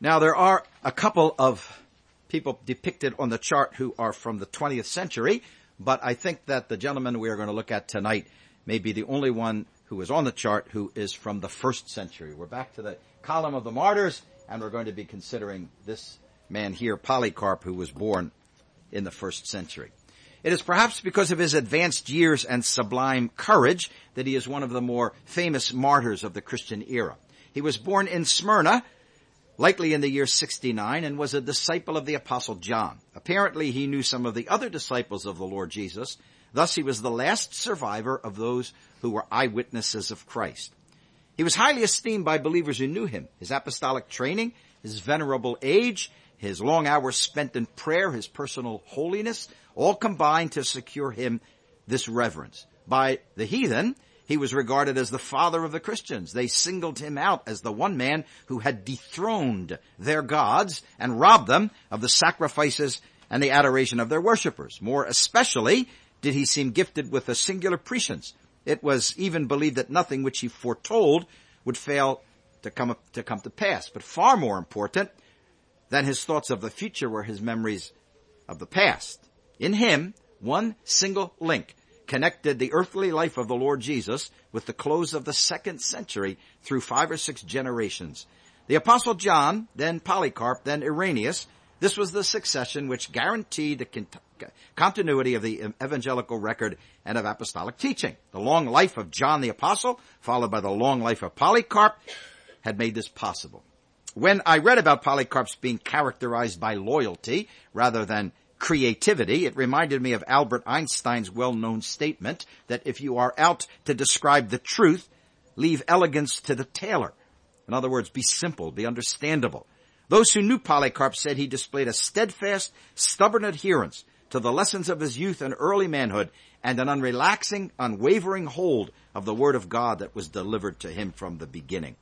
Now, there are a couple of people depicted on the chart who are from the 20th century, but I think that the gentleman we are going to look at tonight may be the only one who is on the chart who is from the 1st century. We're back to the column of the martyrs, and we're going to be considering this man here, Polycarp, who was born in the 1st century. It is perhaps because of his advanced years and sublime courage that he is one of the more famous martyrs of the Christian era. He was born in Smyrna, likely in the year 69, and was a disciple of the Apostle John. Apparently, he knew some of the other disciples of the Lord Jesus. Thus, he was the last survivor of those who were eyewitnesses of Christ. He was highly esteemed by believers who knew him. His apostolic training, his venerable age, his long hours spent in prayer, his personal holiness, all combined to secure him this reverence. By the heathen, he was regarded as the father of the Christians. They singled him out as the one man who had dethroned their gods and robbed them of the sacrifices and the adoration of their worshippers. More especially did he seem gifted with a singular prescience. It was even believed that nothing which he foretold would fail to come to pass. But far more important than his thoughts of the future were his memories of the past. In him, one single link connected the earthly life of the Lord Jesus with the close of the 2nd century through 5 or 6 generations. The Apostle John, then Polycarp, then Irenaeus. This was the succession which guaranteed the continuity of the evangelical record and of apostolic teaching. The long life of John the Apostle, followed by the long life of Polycarp, had made this possible. When I read about Polycarp's being characterized by loyalty rather than creativity, it reminded me of Albert Einstein's well-known statement that if you are out to describe the truth, leave elegance to the tailor. In other words, be simple, be understandable. Those who knew Polycarp said he displayed a steadfast, stubborn adherence to the lessons of his youth and early manhood and an unrelaxing, unwavering hold of the word of God that was delivered to him from the beginning.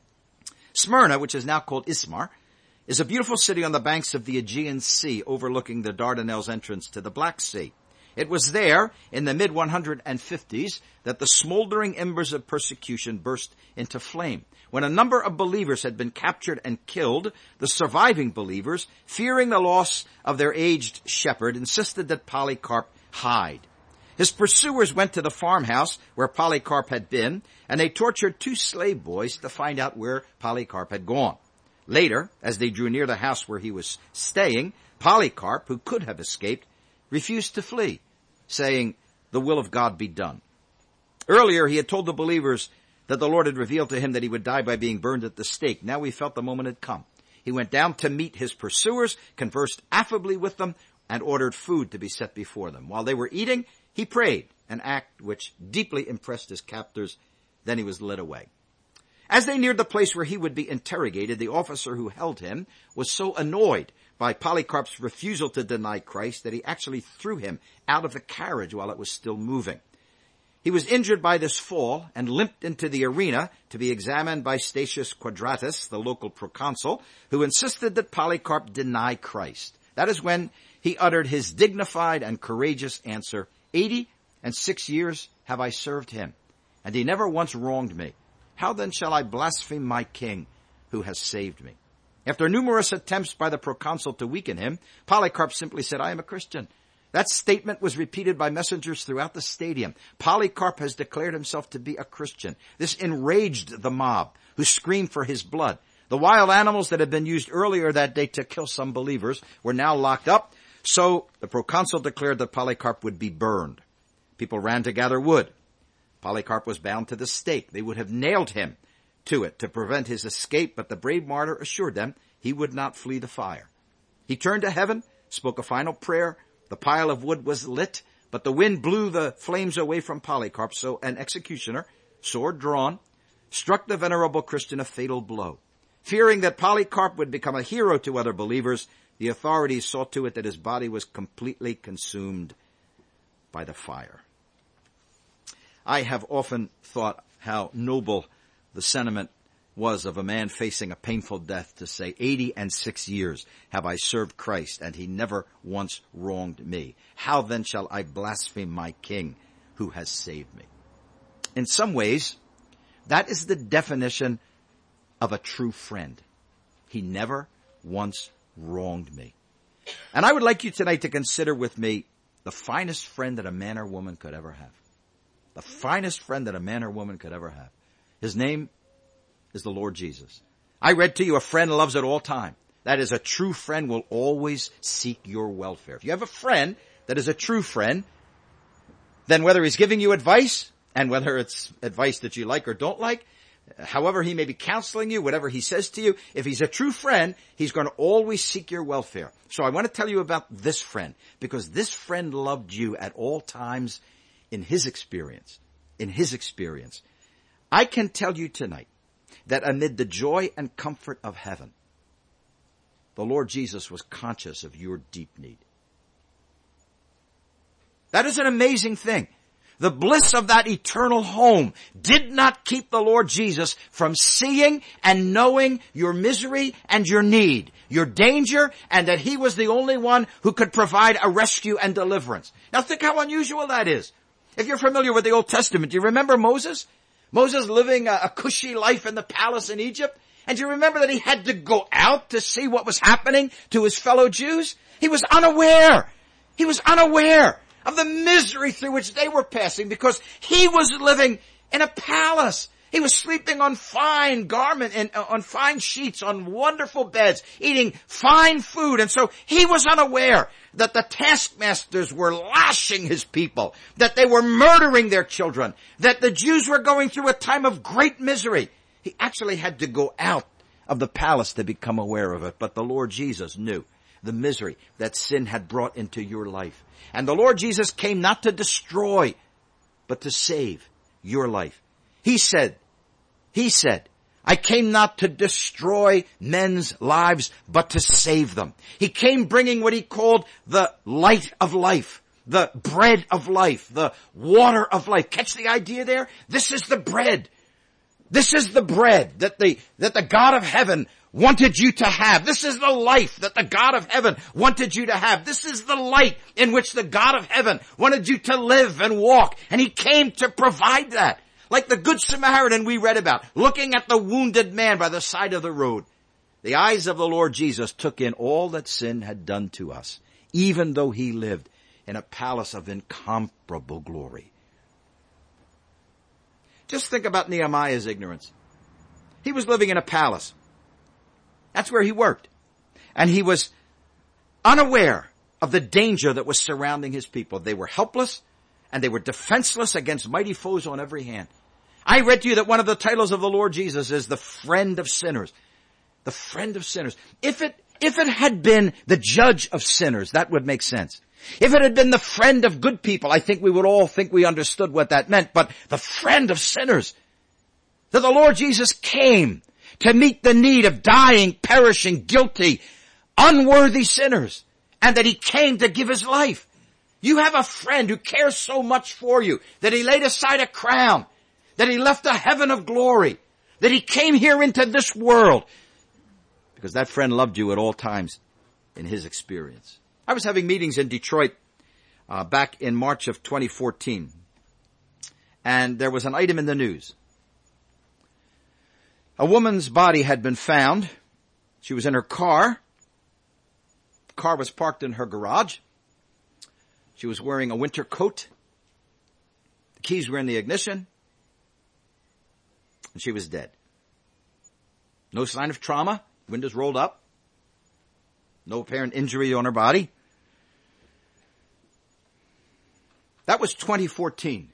Smyrna, which is now called Ismar, is a beautiful city on the banks of the Aegean Sea overlooking the Dardanelles entrance to the Black Sea. It was there, in the mid-150s, that the smoldering embers of persecution burst into flame. When a number of believers had been captured and killed, the surviving believers, fearing the loss of their aged shepherd, insisted that Polycarp hide. His pursuers went to the farmhouse where Polycarp had been, and they tortured 2 slave boys to find out where Polycarp had gone. Later, as they drew near the house where he was staying, Polycarp, who could have escaped, refused to flee, saying, "The will of God be done." Earlier, he had told the believers that the Lord had revealed to him that he would die by being burned at the stake. Now he felt the moment had come. He went down to meet his pursuers, conversed affably with them, and ordered food to be set before them. While they were eating, he prayed, an act which deeply impressed his captors. Then he was led away. As they neared the place where he would be interrogated, the officer who held him was so annoyed by Polycarp's refusal to deny Christ that he actually threw him out of the carriage while it was still moving. He was injured by this fall and limped into the arena to be examined by Statius Quadratus, the local proconsul, who insisted that Polycarp deny Christ. That is when he uttered his dignified and courageous answer, 86 years have I served him, and he never once wronged me. How then shall I blaspheme my king who has saved me?" After numerous attempts by the proconsul to weaken him, Polycarp simply said, "I am a Christian." That statement was repeated by messengers throughout the stadium. Polycarp has declared himself to be a Christian. This enraged the mob, who screamed for his blood. The wild animals that had been used earlier that day to kill some believers were now locked up, so the proconsul declared that Polycarp would be burned. People ran to gather wood. Polycarp was bound to the stake. They would have nailed him to it to prevent his escape, but the brave martyr assured them he would not flee the fire. He turned to heaven, spoke a final prayer. The pile of wood was lit, but the wind blew the flames away from Polycarp, so an executioner, sword drawn, struck the venerable Christian a fatal blow. Fearing that Polycarp would become a hero to other believers, the authorities saw to it that his body was completely consumed by the fire. I have often thought how noble the sentiment was of a man facing a painful death to say, 86 years have I served Christ, and he never once wronged me. How then shall I blaspheme my King who has saved me? In some ways, that is the definition of a true friend. He never once wronged me. And I would like you tonight to consider with me the finest friend that a man or woman could ever have. The finest friend that a man or woman could ever have. His name is the Lord Jesus. I read to you, a friend loves at all time. That is, a true friend will always seek your welfare. If you have a friend that is a true friend, then whether he's giving you advice, and whether it's advice that you like or don't like, however he may be counseling you, whatever he says to you, if he's a true friend, he's going to always seek your welfare. So I want to tell you about this friend, because this friend loved you at all times in his experience. In his experience. I can tell you tonight that amid the joy and comfort of heaven, the Lord Jesus was conscious of your deep need. That is an amazing thing. The bliss of that eternal home did not keep the Lord Jesus from seeing and knowing your misery and your need, your danger, and that he was the only one who could provide a rescue and deliverance. Now think how unusual that is. If you're familiar with the Old Testament, do you remember Moses? Moses living a cushy life in the palace in Egypt? And do you remember that he had to go out to see what was happening to his fellow Jews? He was unaware. He was unaware of the misery through which they were passing because he was living in a palace. He was sleeping on fine garment and on fine sheets, on wonderful beds, eating fine food. And so he was unaware that the taskmasters were lashing his people, that they were murdering their children, that the Jews were going through a time of great misery. He actually had to go out of the palace to become aware of it. But the Lord Jesus knew the misery that sin had brought into your life. And the Lord Jesus came not to destroy, but to save your life. He said, I came not to destroy men's lives, but to save them. He came bringing what he called the light of life, the bread of life, the water of life. Catch the idea there? This is the bread. This is the bread that the God of heaven wanted you to have. This is the life that the God of heaven wanted you to have. This is the light in which the God of heaven wanted you to live and walk. And he came to provide that. Like the Good Samaritan we read about, looking at the wounded man by the side of the road. The eyes of the Lord Jesus took in all that sin had done to us, even though he lived in a palace of incomparable glory. Just think about Nehemiah's ignorance. He was living in a palace. That's where he worked. And he was unaware of the danger that was surrounding his people. They were helpless and they were defenseless against mighty foes on every hand. I read to you that one of the titles of the Lord Jesus is the friend of sinners. The friend of sinners. If it had been the judge of sinners, that would make sense. If it had been the friend of good people, I think we would all think we understood what that meant. But the friend of sinners, that the Lord Jesus came to meet the need of dying, perishing, guilty, unworthy sinners, and that he came to give his life. You have a friend who cares so much for you that he laid aside a crown, that he left a heaven of glory, that he came here into this world, because that friend loved you at all times in his experience. I was having meetings in Detroit back in March of 2014, and there was an item in the news. A woman's body had been found. She was in her car. The car was parked in her garage. She was wearing a winter coat. The keys were in the ignition. And she was dead. No sign of trauma. Windows rolled up. No apparent injury on her body. That was 2014.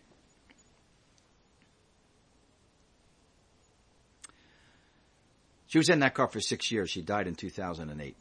She was in that car for 6 years. She died in 2008.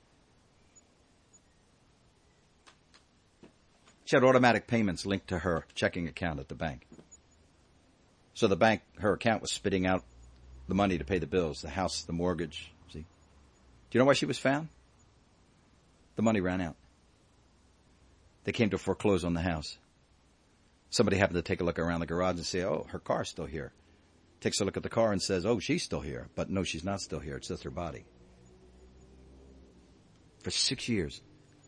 She had automatic payments linked to her checking account at the bank. So the bank, her account was spitting out the money to pay the bills, the house, the mortgage. See? Do you know why she was found? The money ran out. They came to foreclose on the house. Somebody happened to take a look around the garage and say, oh, her car's still here. Takes a look at the car and says, oh, she's still here. But no, she's not still here. It's just her body. For 6 years.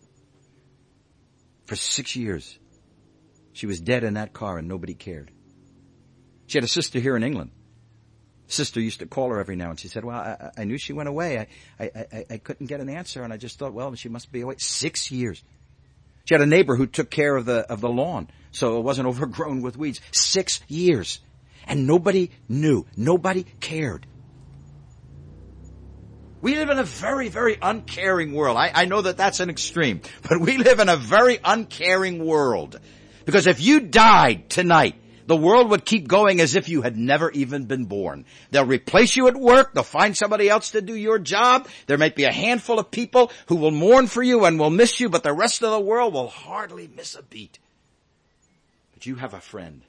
For 6 years. She was dead in that car and nobody cared. She had a sister here in England Sister used to call her every now and she said, well, I knew she went away. I couldn't get an answer, and I just thought, well, she must be away. 6 years. She had a neighbor who took care of the lawn, so it wasn't overgrown with weeds. 6 years. And nobody knew. Nobody cared. We live in a very, very uncaring world. I know that that's an extreme, but we live in a very uncaring world. Because if you died tonight, the world would keep going as if you had never even been born. They'll replace you at work. They'll find somebody else to do your job. There might be a handful of people who will mourn for you and will miss you, but the rest of the world will hardly miss a beat. But you have a friend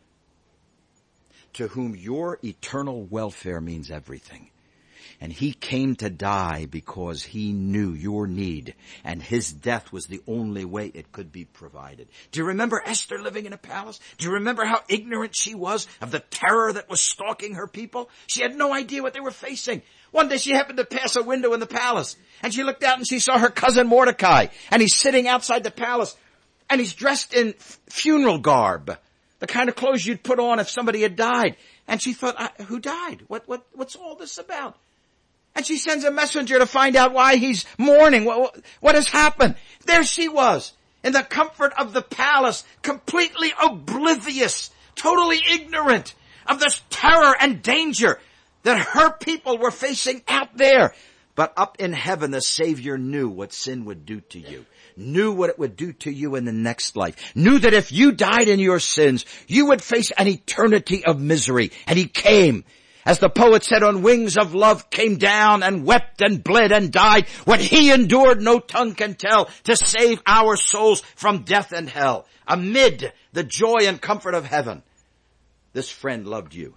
to whom your eternal welfare means everything. And he came to die because he knew your need, and his death was the only way it could be provided. Do you remember Esther living in a palace? Do you remember how ignorant she was of the terror that was stalking her people? She had no idea what they were facing. One day she happened to pass a window in the palace, and she looked out and she saw her cousin Mordecai, and he's sitting outside the palace, and he's dressed in funeral garb, the kind of clothes you'd put on if somebody had died. And she thought, who died? What's all this about? And she sends a messenger to find out why he's mourning. What has happened? There she was, in the comfort of the palace, completely oblivious, totally ignorant of this terror and danger that her people were facing out there. But up in heaven, the Savior knew what sin would do to you, knew what it would do to you in the next life, knew that if you died in your sins, you would face an eternity of misery. And he came. As the poet said, on wings of love came down and wept and bled and died. What he endured no tongue can tell, to save our souls from death and hell. Amid the joy and comfort of heaven, this friend loved you.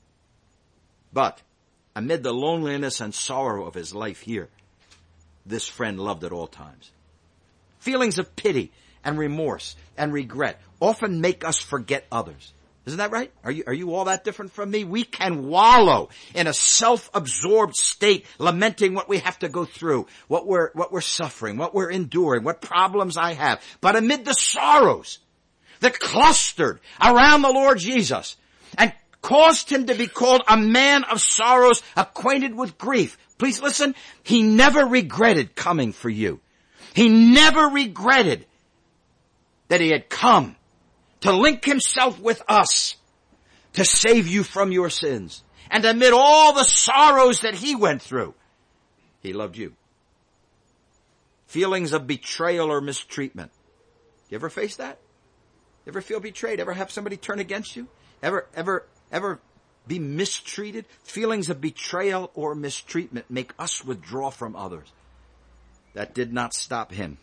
But amid the loneliness and sorrow of his life here, this friend loved at all times. Feelings of pity and remorse and regret often make us forget others. Isn't that right? Are you all that different from me? We can wallow in a self-absorbed state, lamenting what we have to go through, what we're suffering, what we're enduring, what problems I have. But amid the sorrows that clustered around the Lord Jesus and caused him to be called a man of sorrows, acquainted with grief. Please listen, he never regretted coming for you. He never regretted that he had come to link himself with us, to save you from your sins. And amid all the sorrows that he went through, he loved you. Feelings of betrayal or mistreatment. You ever face that? Ever feel betrayed? Ever have somebody turn against you? Ever be mistreated? Feelings of betrayal or mistreatment make us withdraw from others. That did not stop him.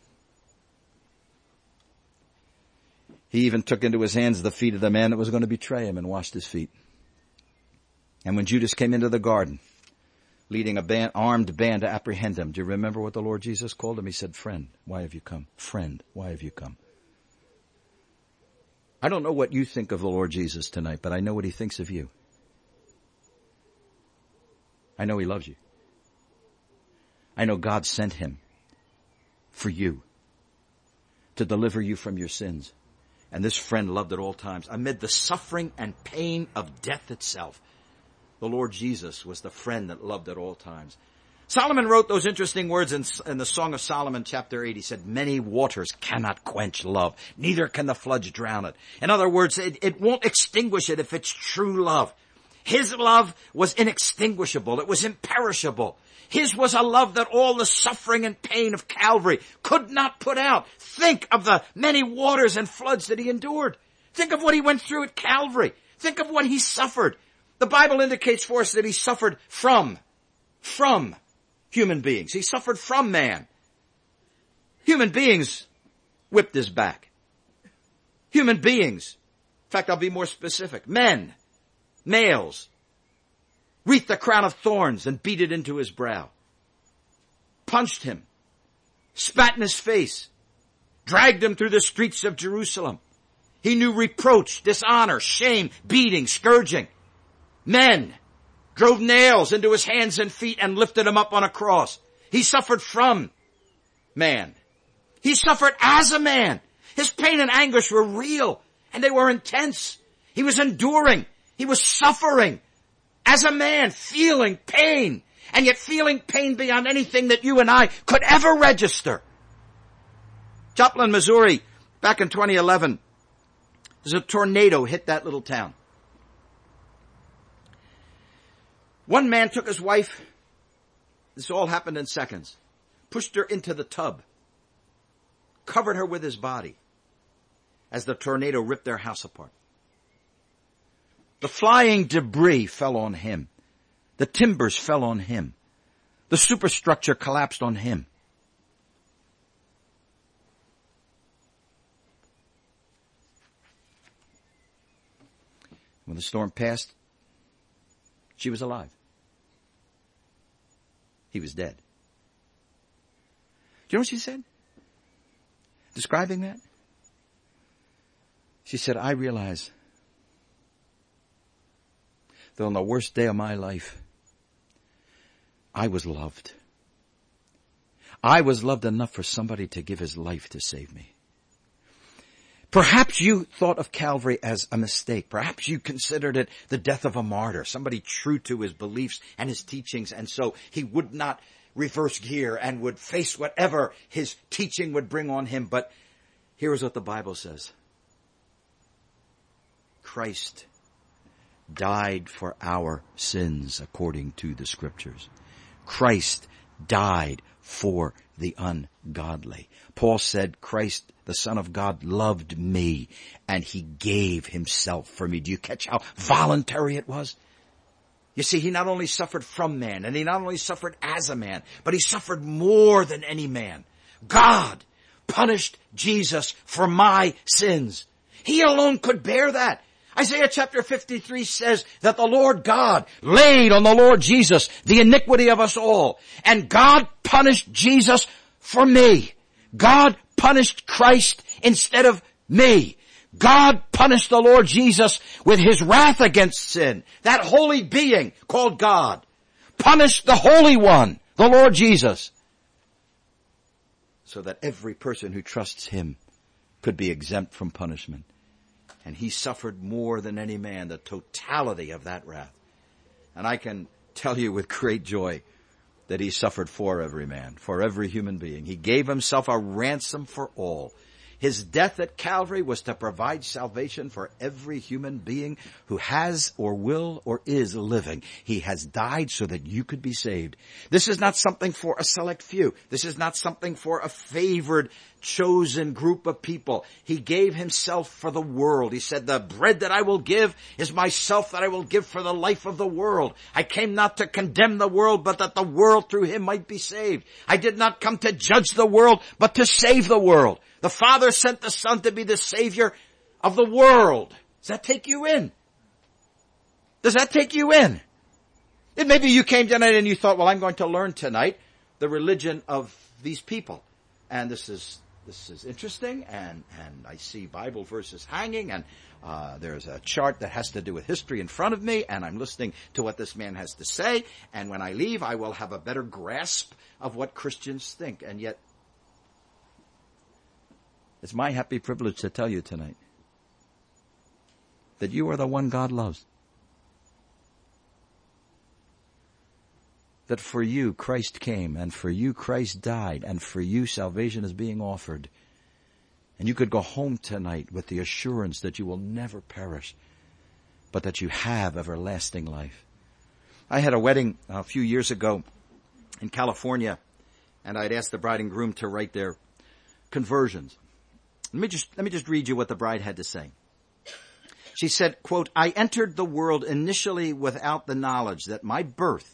He even took into his hands the feet of the man that was going to betray him and washed his feet. And when Judas came into the garden, leading a armed band to apprehend him, do you remember what the Lord Jesus called him? He said, friend, why have you come? Friend, why have you come? I don't know what you think of the Lord Jesus tonight, but I know what he thinks of you. I know he loves you. I know God sent him for you, to deliver you from your sins. And this friend loved at all times. Amid the suffering and pain of death itself, the Lord Jesus was the friend that loved at all times. Solomon wrote those interesting words in the Song of Solomon, chapter 8. He said, many waters cannot quench love, neither can the floods drown it. In other words, it won't extinguish it if it's true love. His love was inextinguishable. It was imperishable. His was a love that all the suffering and pain of Calvary could not put out. Think of the many waters and floods that he endured. Think of what he went through at Calvary. Think of what he suffered. The Bible indicates for us that he suffered from human beings. He suffered from man. Human beings whipped his back. Human beings, in fact, I'll be more specific, males, wreathed a crown of thorns and beat it into his brow, punched him, spat in his face, dragged him through the streets of Jerusalem. He knew reproach, dishonor, shame, beating, scourging. Men drove nails into his hands and feet and lifted him up on a cross. He suffered from man. He suffered as a man. His pain and anguish were real, and they were intense. He was enduring. He was suffering as a man, feeling pain, and yet feeling pain beyond anything that you and I could ever register. Joplin, Missouri, back in 2011, there's a tornado hit that little town. One man took his wife, this all happened in seconds, pushed her into the tub, covered her with his body as the tornado ripped their house apart. The flying debris fell on him. The timbers fell on him. The superstructure collapsed on him. When the storm passed, she was alive. He was dead. Do you know what she said? Describing that? She said, I realize that on the worst day of my life, I was loved. I was loved enough for somebody to give his life to save me. Perhaps you thought of Calvary as a mistake. Perhaps you considered it the death of a martyr, somebody true to his beliefs and his teachings, and so he would not reverse gear and would face whatever his teaching would bring on him. But here is what the Bible says. Christ died for our sins according to the Scriptures. Christ died for the ungodly. Paul said, Christ, the Son of God, loved me, and he gave himself for me. Do you catch how voluntary it was? You see, he not only suffered from man, and he not only suffered as a man, but he suffered more than any man. God punished Jesus for my sins. He alone could bear that. Isaiah chapter 53 says that the Lord God laid on the Lord Jesus the iniquity of us all. And God punished Jesus for me. God punished Christ instead of me. God punished the Lord Jesus with his wrath against sin. That holy being called God punished the Holy One, the Lord Jesus, so that every person who trusts him could be exempt from punishment. And he suffered more than any man, the totality of that wrath. And I can tell you with great joy that he suffered for every man, for every human being. He gave himself a ransom for all. His death at Calvary was to provide salvation for every human being who has or will or is living. He has died so that you could be saved. This is not something for a select few. This is not something for a favored, chosen group of people. He gave himself for the world. He said, the bread that I will give is myself that I will give for the life of the world. I came not to condemn the world, but that the world through him might be saved. I did not come to judge the world, but to save the world. The Father sent the Son to be the Savior of the world. Does that take you in? Does that take you in? And maybe you came tonight and you thought, well, I'm going to learn tonight the religion of these people. And this is interesting, and I see Bible verses hanging, and there's a chart that has to do with history in front of me, and I'm listening to what this man has to say, and when I leave, I will have a better grasp of what Christians think. And yet, it's my happy privilege to tell you tonight that you are the one God loves. That for you Christ came, and for you Christ died, and for you salvation is being offered. And you could go home tonight with the assurance that you will never perish, but that you have everlasting life. I had a wedding a few years ago in California, and I'd asked the bride and groom to write their conversions. Let me just read you what the bride had to say. She said, quote, I entered the world initially without the knowledge that my birth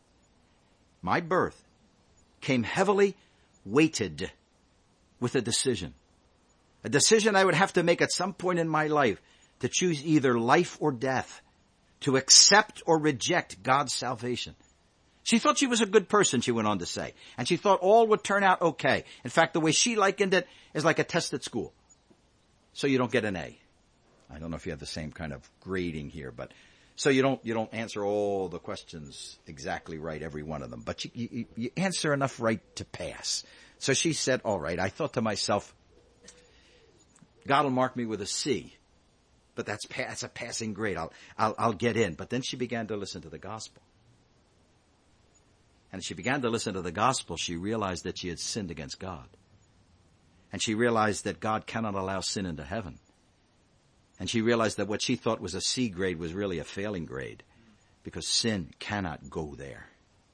came heavily weighted with a decision I would have to make at some point in my life to choose either life or death, to accept or reject God's salvation. She thought she was a good person, she went on to say, and she thought all would turn out okay. In fact, the way she likened it is like a test at school. So you don't get an A. I don't know if you have the same kind of grading here, but so you don't answer all the questions exactly right, every one of them, but you answer enough right to pass. So she said, all right. I thought to myself, God will mark me with a C, but but that's a passing grade. I'll get in. But then she began to listen to the gospel. And as she began to listen to the gospel, she realized that she had sinned against God. And she realized that God cannot allow sin into heaven. And she realized that what she thought was a C grade was really a failing grade, because sin cannot go there.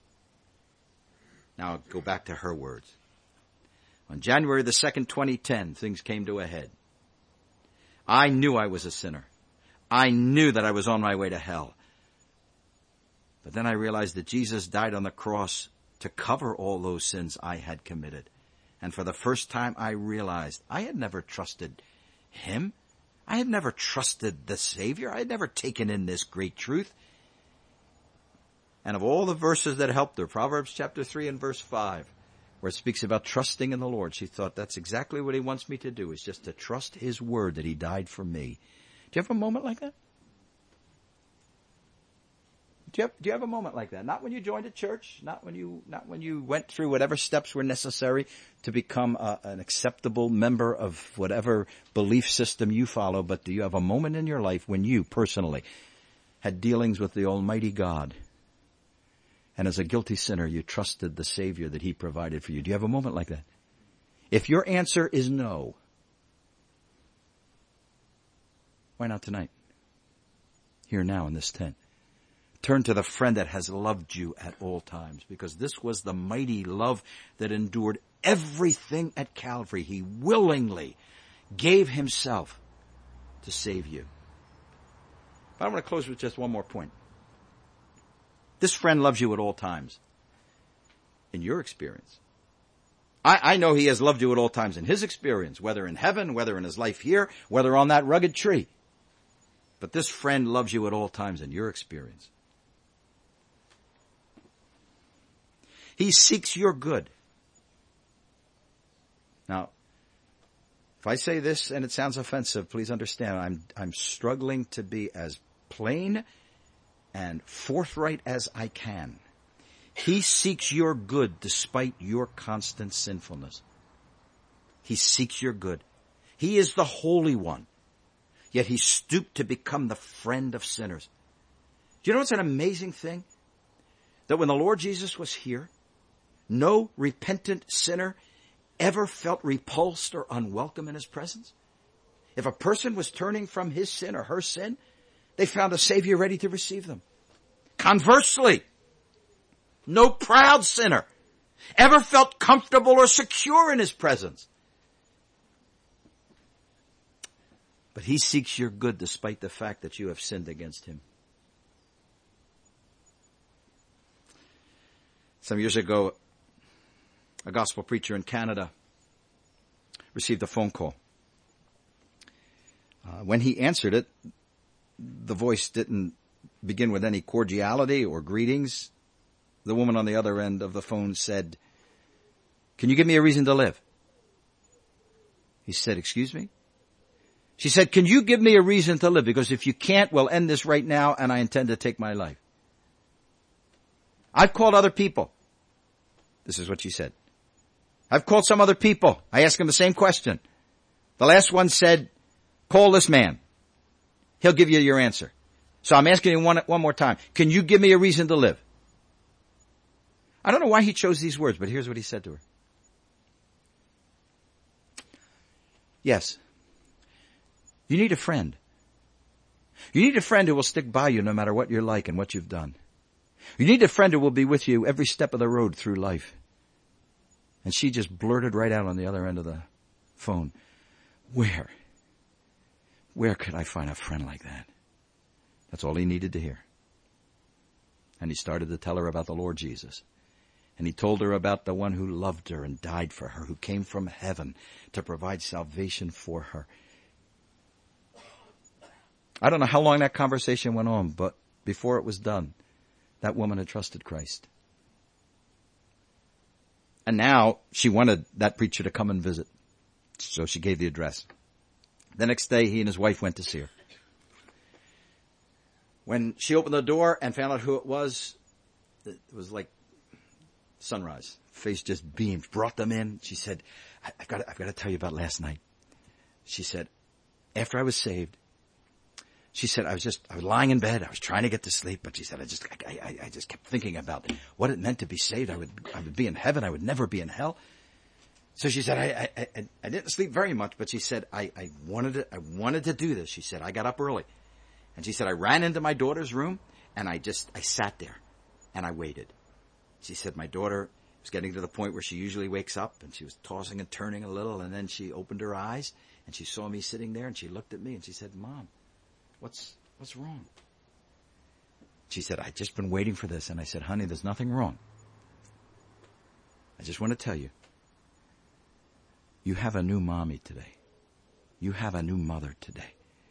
Now I'll go back to her words. On January the 2nd, 2010, things came to a head. I knew I was a sinner. I knew that I was on my way to hell. But then I realized that Jesus died on the cross to cover all those sins I had committed. And for the first time I realized I had never trusted Him. I had never trusted the Savior. I had never taken in this great truth. And of all the verses that helped her, Proverbs chapter 3 and verse 5, where it speaks about trusting in the Lord, she thought, that's exactly what He wants me to do, is just to trust His word that He died for me. Do you have a moment like that? Do you have a moment like that? Not when you joined a church, not when you went through whatever steps were necessary to become an acceptable member of whatever belief system you follow, but do you have a moment in your life when you personally had dealings with the Almighty God, and as a guilty sinner you trusted the Savior that He provided for you? Do you have a moment like that? If your answer is no, why not tonight? Here now in this tent. Turn to the friend that has loved you at all times, because this was the mighty love that endured everything at Calvary. He willingly gave Himself to save you. But I want to close with just one more point. This friend loves you at all times in your experience. I know He has loved you at all times in His experience, whether in heaven, whether in His life here, whether on that rugged tree. But this friend loves you at all times in your experience. He seeks your good. Now, if I say this and it sounds offensive, please understand, I'm struggling to be as plain and forthright as I can. He seeks your good despite your constant sinfulness. He seeks your good. He is the Holy One, yet He stooped to become the friend of sinners. Do you know what's an amazing thing? That when the Lord Jesus was here, no repentant sinner ever felt repulsed or unwelcome in His presence. If a person was turning from his sin or her sin, they found a Savior ready to receive them. Conversely, no proud sinner ever felt comfortable or secure in His presence. But He seeks your good despite the fact that you have sinned against Him. Some years ago, a gospel preacher in Canada received a phone call. When he answered it, the voice didn't begin with any cordiality or greetings. The woman on the other end of the phone said, "Can you give me a reason to live?" He said, "Excuse me?" She said, "Can you give me a reason to live? Because if you can't, we'll end this right now and I intend to take my life." I've called other people. This is what she said. I've called some other people. I asked them the same question. The last one said, "Call this man. He'll give you your answer." So I'm asking you one more time. Can you give me a reason to live? I don't know why he chose these words, but here's what he said to her. Yes. You need a friend. You need a friend who will stick by you no matter what you're like and what you've done. You need a friend who will be with you every step of the road through life. And she just blurted right out on the other end of the phone, Where could I find a friend like that? That's all he needed to hear. And he started to tell her about the Lord Jesus. And he told her about the one who loved her and died for her, who came from heaven to provide salvation for her. I don't know how long that conversation went on, but before it was done, that woman had trusted Christ. And now she wanted that preacher to come and visit. So she gave the address. The next day, he and his wife went to see her. When she opened the door and found out who it was like sunrise. Face just beamed, brought them in. She said, I've got to tell you about last night. She said, after I was saved, She said, I was lying in bed. I was trying to get to sleep, but she said, I just kept thinking about what it meant to be saved. I would be in heaven. I would never be in hell. So she said, I didn't sleep very much, but she said, I wanted to do this. She said, I got up early. And she said, I ran into my daughter's room and I sat there and I waited. She said, my daughter was getting to the point where she usually wakes up and she was tossing and turning a little, and then she opened her eyes and she saw me sitting there and she looked at me and she said, Mom, what's wrong? She said, I've just been waiting for this. And I said, honey, there's nothing wrong. I just want to tell you, you have a new mommy today. You have a new mother today.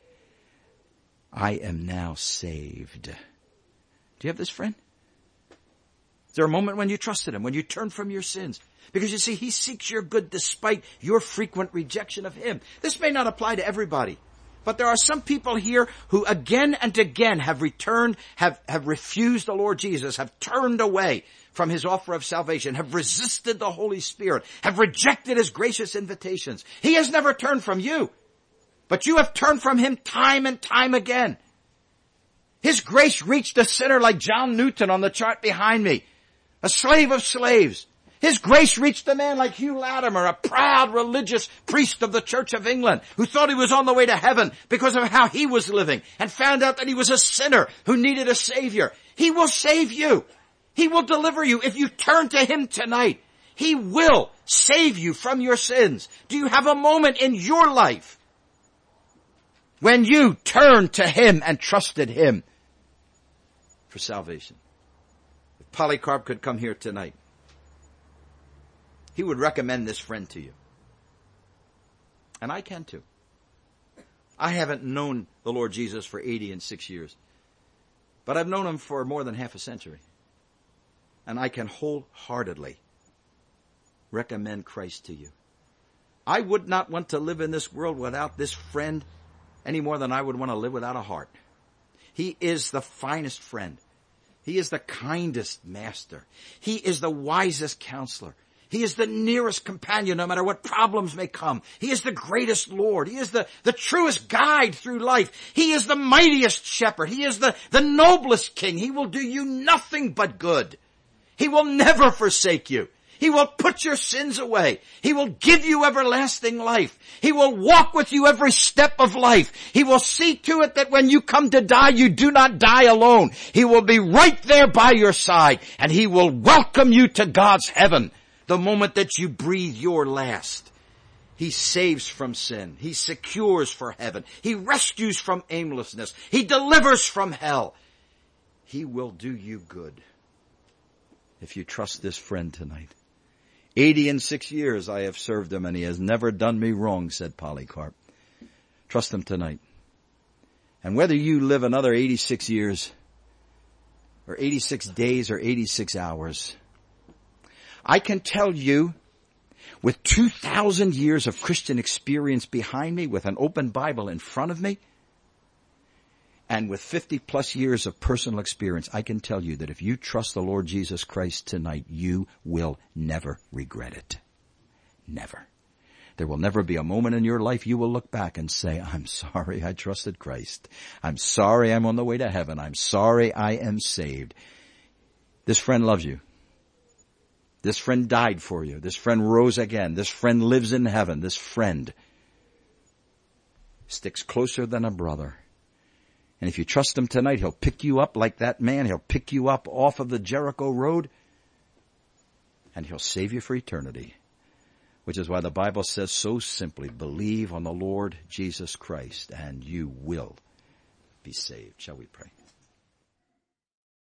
I am now saved. Do you have this friend? Is there a moment when you trusted him, when you turned from your sins? Because you see, he seeks your good despite your frequent rejection of him. This may not apply to everybody, but there are some people here who again and again have returned, have refused the Lord Jesus, have turned away from his offer of salvation, have resisted the Holy Spirit, have rejected his gracious invitations. He has never turned from you, but you have turned from him time and time again. His grace reached a sinner like John Newton on the chart behind me, a slave of slaves. His grace reached a man like Hugh Latimer, a proud religious priest of the Church of England, who thought he was on the way to heaven because of how he was living, and found out that he was a sinner who needed a Savior. He will save you. He will deliver you if you turn to him tonight. He will save you from your sins. Do you have a moment in your life when you turned to him and trusted him for salvation? If Polycarp could come here tonight, he would recommend this friend to you. And I can too. I haven't known the Lord Jesus for 86 years, but I've known him for more than half a century. And I can wholeheartedly recommend Christ to you. I would not want to live in this world without this friend any more than I would want to live without a heart. He is the finest friend. He is the kindest master. He is the wisest counselor. He is the nearest companion no matter what problems may come. He is the greatest Lord. He is the truest guide through life. He is the mightiest shepherd. He is the noblest king. He will do you nothing but good. He will never forsake you. He will put your sins away. He will give you everlasting life. He will walk with you every step of life. He will see to it that when you come to die, you do not die alone. He will be right there by your side, and he will welcome you to God's heaven the moment that you breathe your last. He saves from sin. He secures for heaven. He rescues from aimlessness. He delivers from hell. He will do you good if you trust this friend tonight. 86 years I have served him, and he has never done me wrong, said Polycarp. Trust him tonight. And whether you live another 86 years, or 86 days, or 86 hours, I can tell you, with 2,000 years of Christian experience behind me, with an open Bible in front of me, and with 50 plus years of personal experience, I can tell you that if you trust the Lord Jesus Christ tonight, you will never regret it. Never. There will never be a moment in your life you will look back and say, I'm sorry I trusted Christ. I'm sorry I'm on the way to heaven. I'm sorry I am saved. This friend loves you. This friend died for you. This friend rose again. This friend lives in heaven. This friend sticks closer than a brother. And if you trust him tonight, he'll pick you up like that man. He'll pick you up off of the Jericho road, and he'll save you for eternity. Which is why the Bible says so simply, believe on the Lord Jesus Christ, and you will be saved. Shall we pray?